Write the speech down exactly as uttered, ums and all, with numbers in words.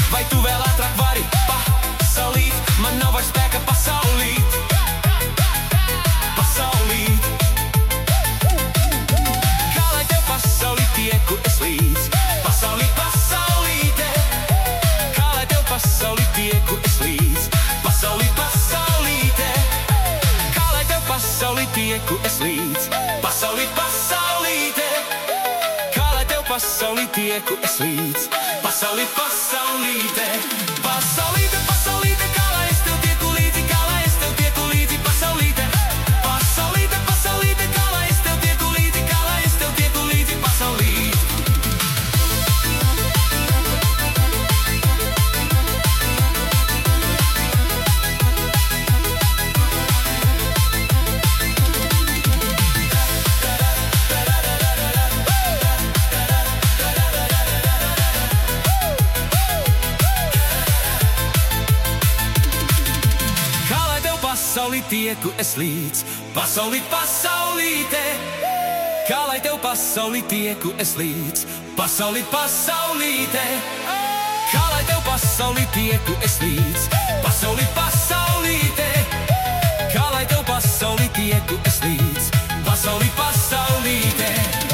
vai tu vēl ātrāk vari. Pasaulīt, man nav vairs spēka pasaulīt. Pasaulīt. Kā lai tev pasaulīt tieku es līdz. Pasaulīt, pasaulīte. Kā lai tev pasaulīt tieku es līdz. Pasaulīt, pasaulīte. Kā lai tev pasaulīt tieku es līdz. Pasaulīt, pasaulīte. Kā lai tev pasaulīt tieku es līdz. Pasaulīt, pasaulīte. Pasaulīte, pasaulīte, kā lai es tev tieku līdzi. Kā lai es tev tieku līdzi, pasaulīte. Pasaulīte, pasaulīte, kā lai es tev tieku līdzi. Kā lai es tev tieku līdzi, pasaulīte. Pasaulīt tieku es līdz. Pasaulīt, pasaulīte. Kā lai tev pasaulīt tieku es līdz. Pasaulīt, pasaulīte. Kā lai tev pasaulīt tieku es līdz. Pasaulīt, pasaulīte. Kā lai tev pasaulīt tieku es līdz. Pasaulīt, pasaulīte.